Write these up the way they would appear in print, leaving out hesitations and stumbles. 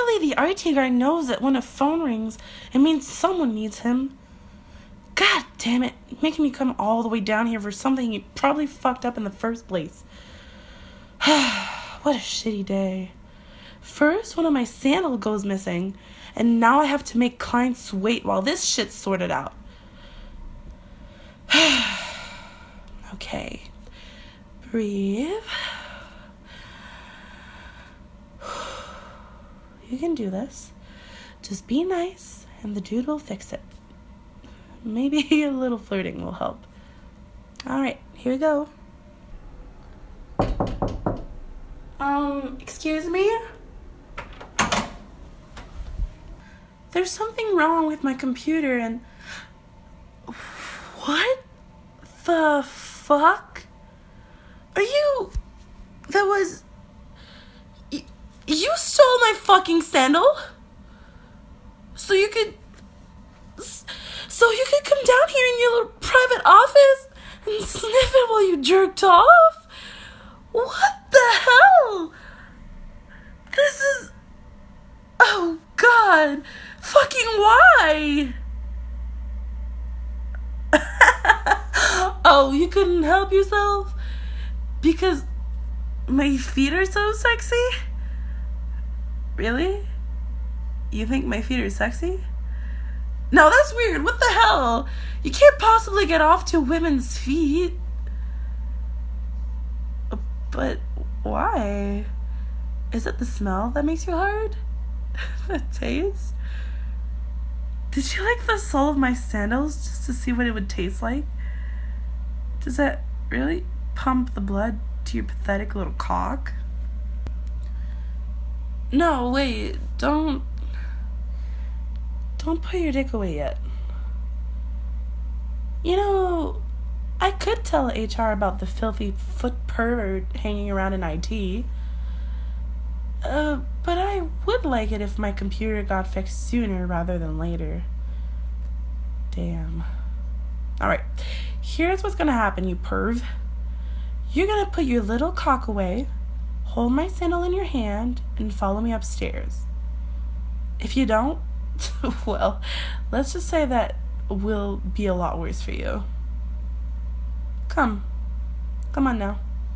Surely the IT guy knows that when a phone rings, it means someone needs him. God damn it, making me come all the way down here for something you probably fucked up in the first place. What a shitty day. First, one of my sandals goes missing, and now I have to make clients wait while this shit's sorted out. Okay. Breathe. You can do this. Just be nice, and the dude will fix it. Maybe a little flirting will help. Alright, here we go. Excuse me? There's something wrong with my computer and... What the fuck? Are you... That was... You stole my fucking sandal? So you could come down here in your little private office and sniff it while you jerked off? What the hell? This is... Oh, God. Fucking why? Oh, you couldn't help yourself? Because my feet are so sexy? Really? You think my feet are sexy? No, that's weird. What the hell? You can't possibly get off to women's feet. But why? Is it the smell that makes you hard? The taste? Did you like the sole of my sandals just to see what it would taste like? Does that really pump the blood to your pathetic little cock? No, wait, don't put your dick away yet. You know, I could tell HR about the filthy foot pervert hanging around in IT. But I would like it if my computer got fixed sooner rather than later. Damn. Alright, here's what's gonna happen, you perv. You're gonna put your little cock away, hold my sandal in your hand, and follow me upstairs. If you don't, well, let's just say that will be a lot worse for you. Come on now.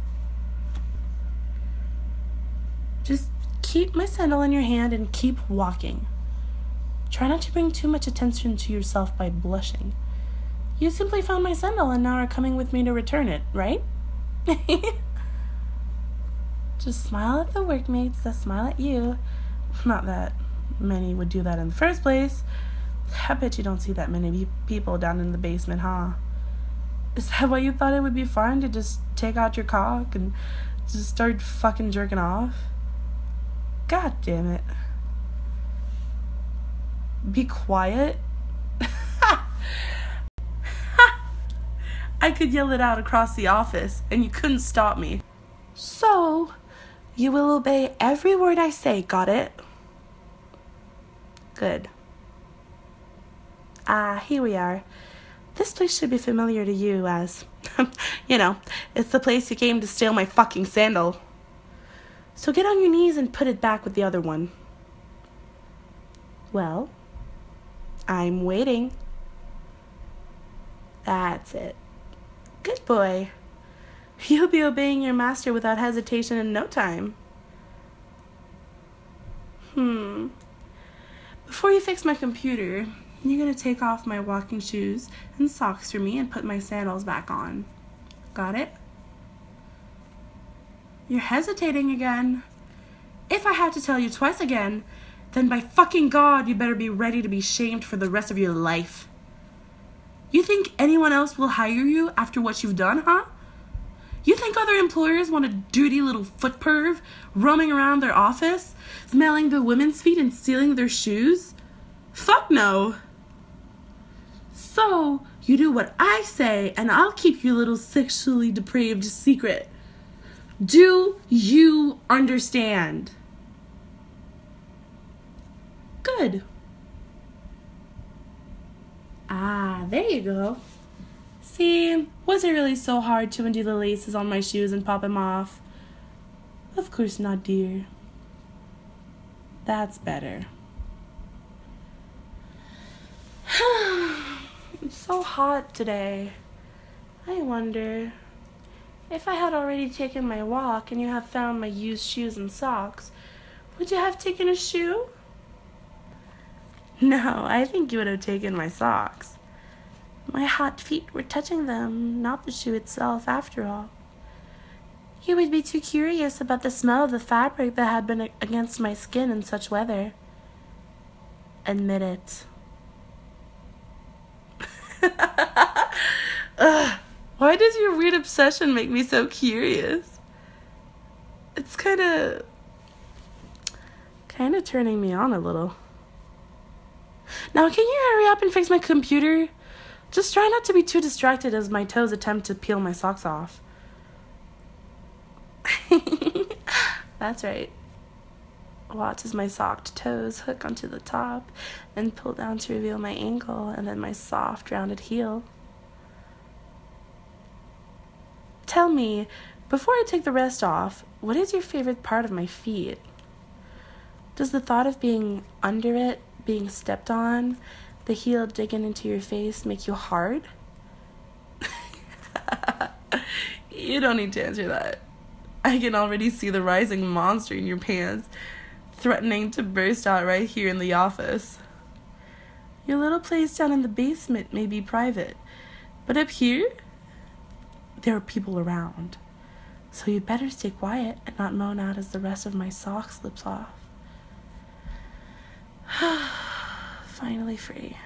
Just keep my sandal in your hand and keep walking. Try not to bring too much attention to yourself by blushing. You simply found my sandal and now are coming with me to return it, right? Just smile at the workmates that smile at you. Not that many would do that in the first place. I bet you don't see that many people down in the basement, huh? Is that why you thought it would be fun to just take out your cock and just start fucking jerking off? God damn it. Be quiet. I could yell it out across the office and you couldn't stop me. So, you will obey every word I say, got it? Good. Here we are. This place should be familiar to you as, you know, it's the place you came to steal my fucking sandal. So get on your knees and put it back with the other one. Well, I'm waiting. That's it. Good boy. You'll be obeying your master without hesitation in no time. Before you fix my computer, you're going to take off my walking shoes and socks for me and put my sandals back on. Got it? You're hesitating again. If I have to tell you twice again, then by fucking God, you better be ready to be shamed for the rest of your life. You think anyone else will hire you after what you've done, huh? You think other employers want a dirty little foot perv roaming around their office, smelling the women's feet and stealing their shoes? Fuck no. So, you do what I say and I'll keep your little sexually depraved secret. Do you understand? Good. There you go. See, was it really so hard to undo the laces on my shoes and pop them off? Of course not, dear. That's better. It's so hot today. I wonder if I had already taken my walk and you have found my used shoes and socks, would you have taken a shoe? No, I think you would have taken my socks. My hot feet were touching them, not the shoe itself, after all. You would be too curious about the smell of the fabric that had been against my skin in such weather. Admit it. Ugh, why does your weird obsession make me so curious? It's kind of turning me on a little. Now, can you hurry up and fix my computer? Just try not to be too distracted as my toes attempt to peel my socks off. That's right. Watch as my socked toes hook onto the top and pull down to reveal my ankle and then my soft, rounded heel. Tell me, before I take the rest off, what is your favorite part of my feet? Does the thought of being under it, being stepped on, the heel digging into your face make you hard? You don't need to answer that. I can already see the rising monster in your pants, threatening to burst out right here in the office. Your little place down in the basement may be private, but up here, there are people around. So you'd better stay quiet and not moan out as the rest of my sock slips off. Finally free.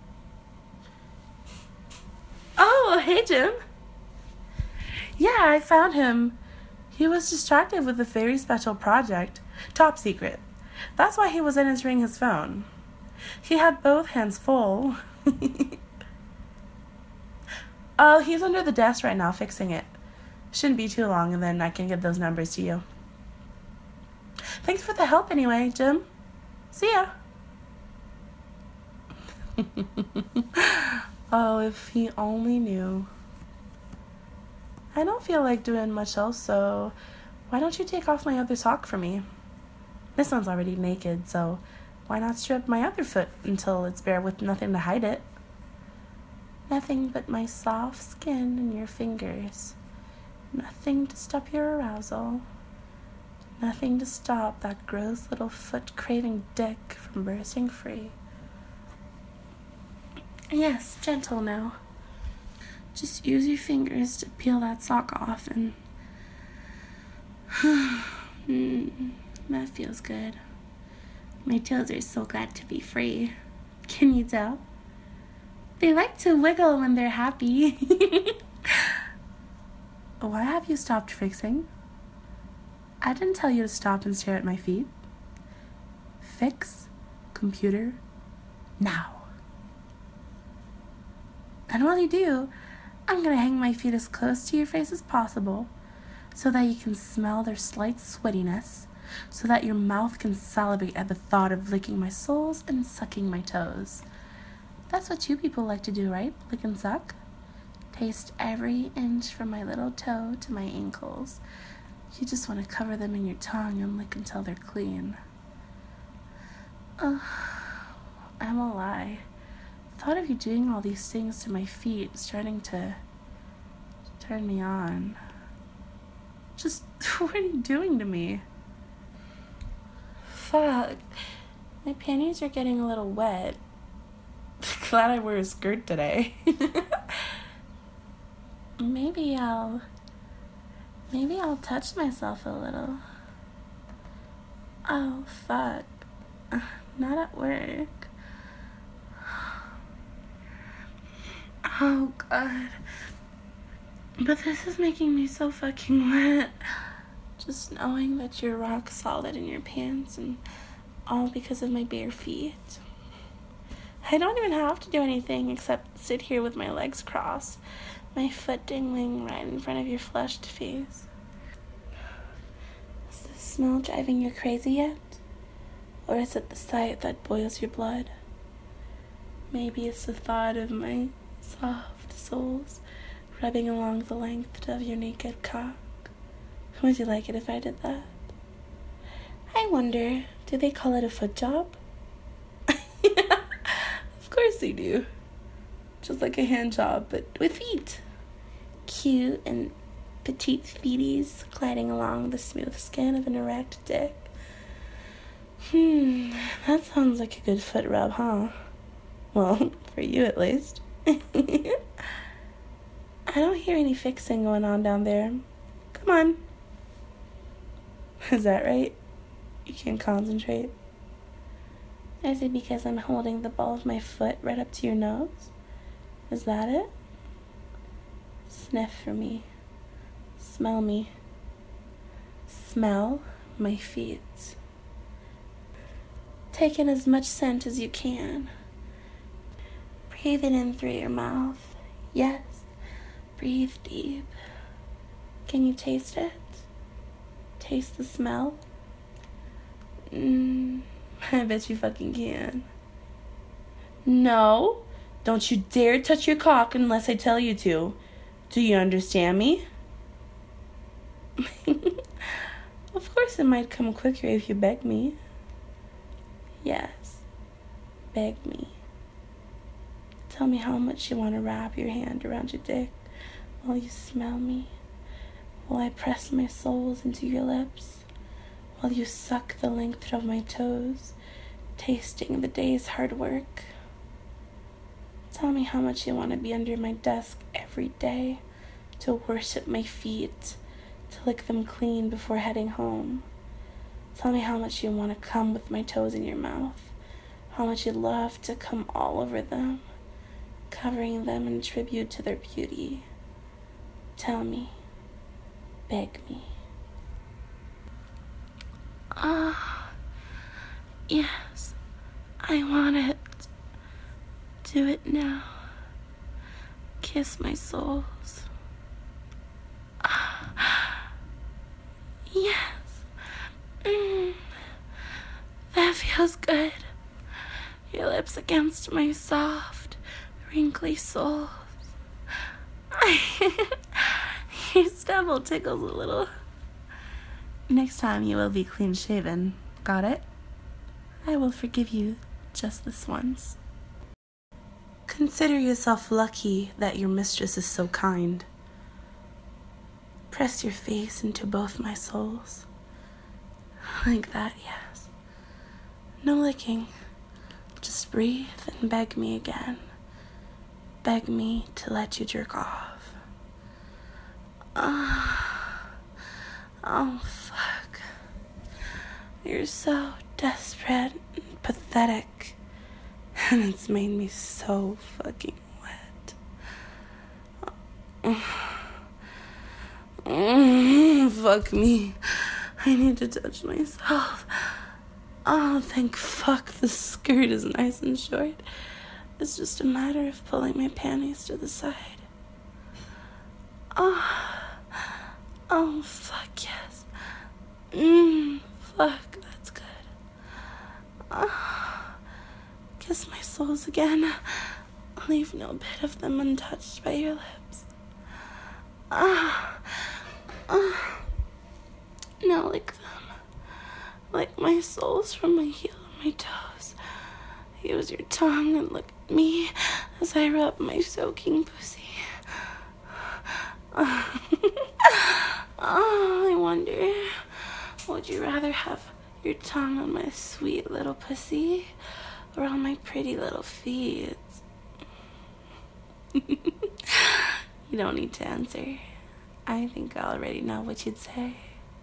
Oh, hey, Jim. Yeah, I found him. He was distracted with a very special project. Top secret. That's why he wasn't answering his phone. He had both hands full. Oh, he's under the desk right now fixing it. Shouldn't be too long, and then I can give those numbers to you. Thanks for the help anyway, Jim. See ya. Oh, if he only knew. I don't feel like doing much else, so why don't you take off my other sock for me? This one's already naked, so why not strip my other foot until it's bare with nothing to hide it? Nothing but my soft skin and your fingers. Nothing to stop your arousal. Nothing to stop that gross little foot-craving dick from bursting free. Yes, gentle now. Just use your fingers to peel that sock off and... that feels good. My toes are so glad to be free. Can you tell? They like to wiggle when they're happy. Why have you stopped fixing? I didn't tell you to stop and stare at my feet. Fix, computer, now. And while you do, I'm going to hang my feet as close to your face as possible so that you can smell their slight sweatiness, so that your mouth can salivate at the thought of licking my soles and sucking my toes. That's what you people like to do, right? Lick and suck? Taste every inch from my little toe to my ankles. You just want to cover them in your tongue and lick until they're clean. I'm a lie. The thought of you doing all these things to my feet is starting to turn me on. Just, what are you doing to me? Fuck. My panties are getting a little wet. Glad I wear a skirt today. Maybe I'll touch myself a little. Oh, fuck. Not at work. Oh, God. But this is making me so fucking wet. Just knowing that you're rock solid in your pants and all because of my bare feet. I don't even have to do anything except sit here with my legs crossed, my foot dangling right in front of your flushed face. Is the smell driving you crazy yet? Or is it the sight that boils your blood? Maybe it's the thought of my soft soles rubbing along the length of your naked cock. Would you like it if I did that? I I wonder, do they call it a foot job? Of course they do. Just like a hand job, but with feet. Cute and petite feeties gliding along the smooth skin of an erect dick. That sounds like a good foot rub, huh? Well, for you at least. I don't hear any fixing going on down there. Come on. Is that right? You can't concentrate? Is it because I'm holding the ball of my foot right up to your nose? Is that it? Sniff for me. Smell me. Smell my feet. Take in as much scent as you can. Breathe it in through your mouth. Yes, breathe deep. Can you taste it? Taste the smell? I bet you fucking can. No, don't you dare touch your cock unless I tell you to. Do you understand me? Of course it might come quicker if you beg me. Yes, beg me. Tell me how much you want to wrap your hand around your dick while you smell me, while I press my soles into your lips, while you suck the length of my toes, tasting the day's hard work. Tell me how much you want to be under my desk every day, to worship my feet, to lick them clean before heading home. Tell me how much you want to come with my toes in your mouth, how much you love to come all over them, covering them in tribute to their beauty. Tell me, beg me. Yes, I want it. Do it now. Kiss my soles. Yes. That feels good. Your lips against my soft, wrinkly soles. Your stubble tickles a little. Next time you will be clean shaven. Got it? I will forgive you just this once. Consider yourself lucky that your mistress is so kind. Press your face into both my soles. Like that, yes. No licking. Just breathe and beg me again. Beg me to let you jerk off. Oh, fuck. You're so desperate and pathetic. And it's made me so fucking wet. Fuck me. I need to touch myself. Oh, thank fuck the skirt is nice and short. It's just a matter of pulling my panties to the side. Oh, fuck yes. Fuck, that's good. Kiss my soles again. Leave no bit of them untouched by your lips. Now lick them. Lick my soles from my heel and my toes. Use your tongue and look at me as I rub my soaking pussy. I wonder, would you rather have your tongue on my sweet little pussy or on my pretty little feet? You don't need to answer. I think I already know what you'd say.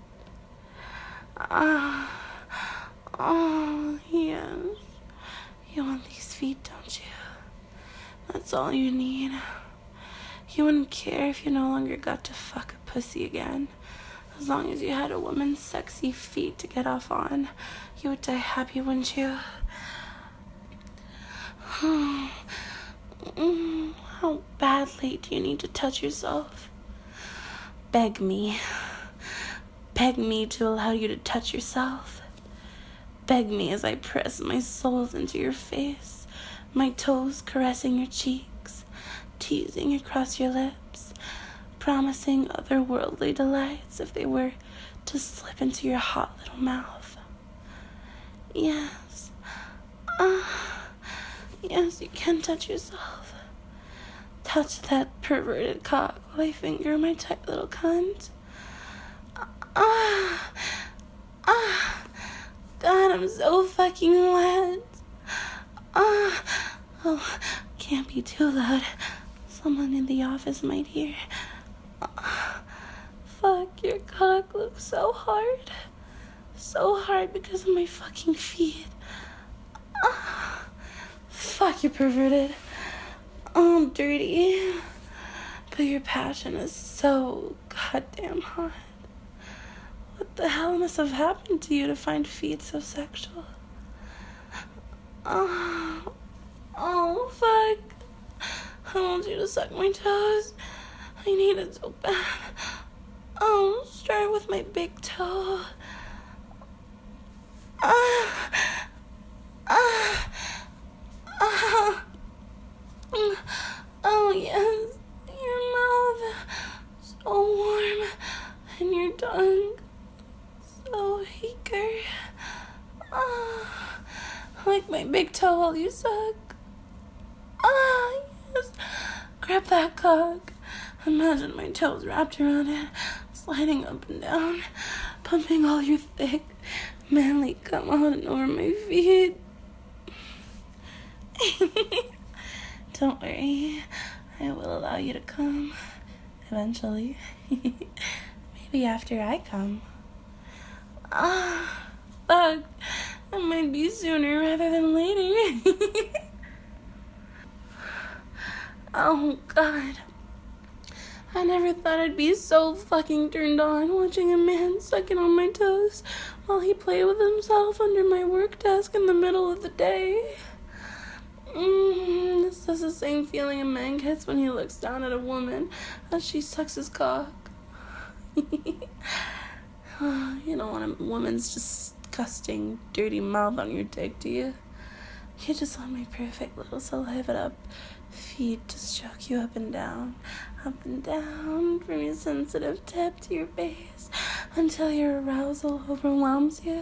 Oh, yes. You want these feet, don't you? That's all you need. You wouldn't care if you no longer got to fuck a pussy again. As long as you had a woman's sexy feet to get off on, you would die happy, wouldn't you? How badly do you need to touch yourself? Beg me. Beg me to allow you to touch yourself. Beg me as I press my soles into your face, my toes caressing your cheeks, teasing across your lips, promising otherworldly delights if they were to slip into your hot little mouth. Yes. Yes, you can touch yourself. Touch that perverted cock while I finger my tight little cunt. God, I'm so fucking wet. Oh, can't be too loud. Someone in the office might hear. Fuck, your cock looks so hard. So hard because of my fucking feet. Fuck, you're perverted. Oh, I'm dirty. But your passion is so goddamn hot. What the hell must have happened to you to find feet so sexual? Oh, fuck. I want you to suck my toes. I need it so bad. Oh, start with my big toe. Oh, yes. Your mouth. So warm. And your tongue. So eager. Like my big toe while you suck. Yes. Grab that cock. Imagine my toes wrapped around it, sliding up and down, pumping all your thick, manly cum out and over my feet. Don't worry, I will allow you to come, eventually. Maybe after I come. Fuck, it might be sooner rather than later. Oh, God. I never thought I'd be so fucking turned on watching a man sucking on my toes while he played with himself under my work desk in the middle of the day. This is the same feeling a man gets when he looks down at a woman as she sucks his cock. You don't want a woman's disgusting, dirty mouth on your dick, do you? You just want my perfect little saliva up feet to stroke you up and down from your sensitive tip to your base until your arousal overwhelms you.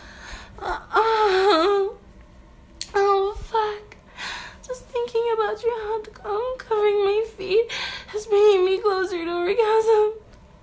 Oh, fuck. Just thinking about your hot cum covering my feet is bringing me closer to orgasm.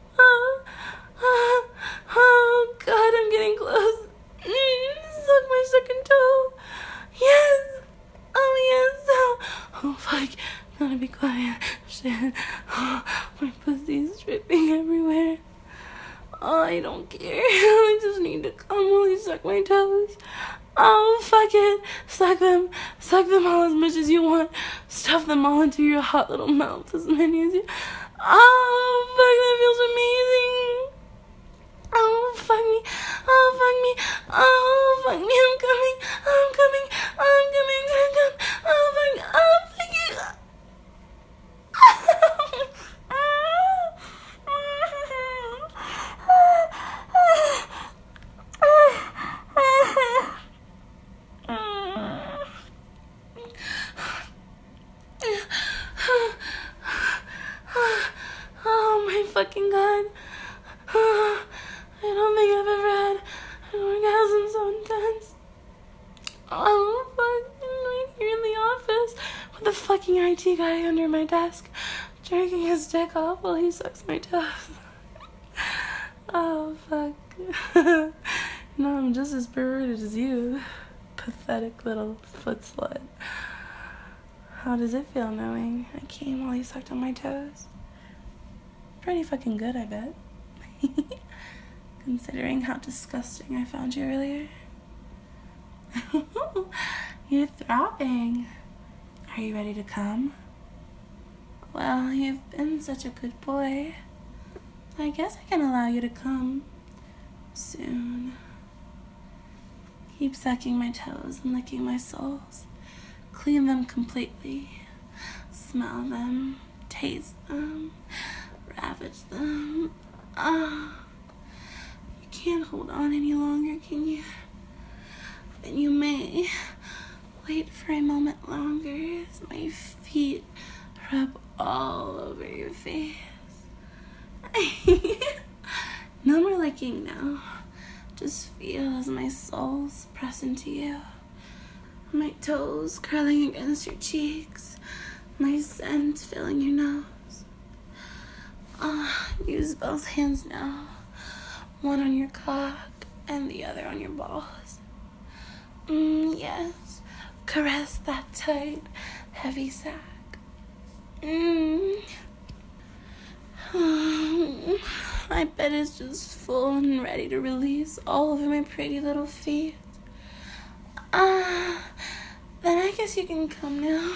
Oh, God, I'm getting close. Suck my second toe. Yes. Oh, yes. Oh, fuck. Gotta be quiet. Shit. Oh, my pussy's dripping everywhere. Oh, I don't care. I just need to come while you suck my toes. Oh, fuck it. Suck them. Suck them all as much as you want. Stuff them all into your hot little mouth as many as you... Oh, fuck, that feels amazing. Oh, fuck me. Oh, fuck me. Oh, fuck me. I'm coming. I'm coming. I'm coming. I'm coming. Oh, fuck me. Oh, fuck you. Oh, my fucking God. I don't think I've ever had an orgasm so intense. Oh, fuck. I'm right here in the office with the fucking IT guy under my desk, jerking his dick off while he sucks my toes. Oh, fuck. No, I'm just as perverted as you. Pathetic little foot slut. How does it feel knowing I came while you sucked on my toes? Pretty fucking good, I bet. Considering how disgusting I found you earlier. You're throbbing. Are you ready to come? Well, you've been such a good boy. I guess I can allow you to come soon. Keep sucking my toes and licking my soles. Clean them completely. Smell them. Taste them. Ravage them. You can't hold on any longer, can you? Then you may wait for a moment longer as my feet rub all over your face. No more licking now. Just feel as my soul's pressing to you. My toes curling against your cheeks. My scent filling your nose. Use both hands now. One on your cock and the other on your balls. Yes. Caress that tight, heavy sack. My bed is just full and ready to release all over my pretty little feet. Then I guess you can come now.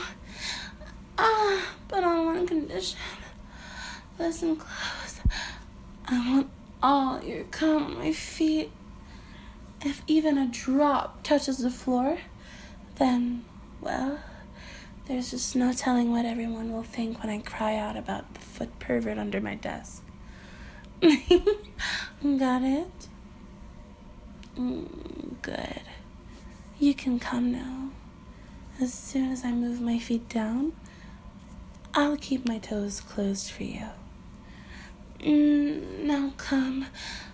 But on one condition. Listen close. I want all your cum on my feet. If even a drop touches the floor, then, well, there's just no telling what everyone will think when I cry out about the foot pervert under my desk. Got it? Good. You can come now. As soon as I move my feet down, I'll keep my toes closed for you. Now come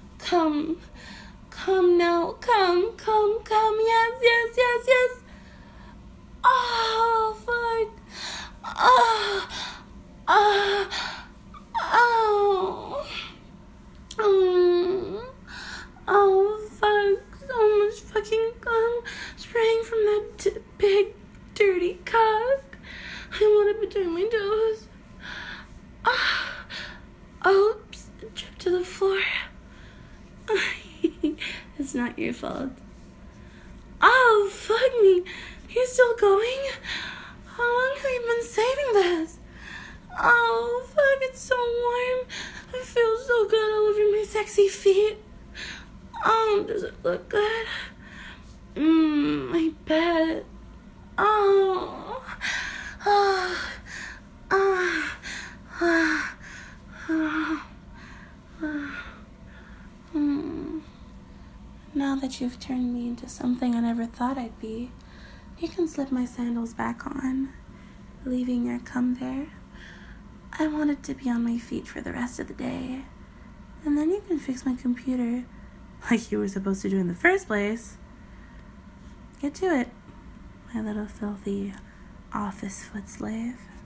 now, come, yes. Oh, fuck. Oh, fuck. So much fucking cum spraying from that big, dirty cock. I want it between my toes. Oops, it dripped to the floor. It's not your fault. Oh, fuck me. You're still going? How long have you been saving this? Oh, fuck, it's so warm. I feel so good all over my sexy feet. Oh, does it look good? My bed. Now that you've turned me into something I never thought I'd be, you can slip my sandals back on, leaving your cum there. I want it to be on my feet for the rest of the day, and then you can fix my computer like you were supposed to do in the first place. Get to it, my little filthy office foot slave.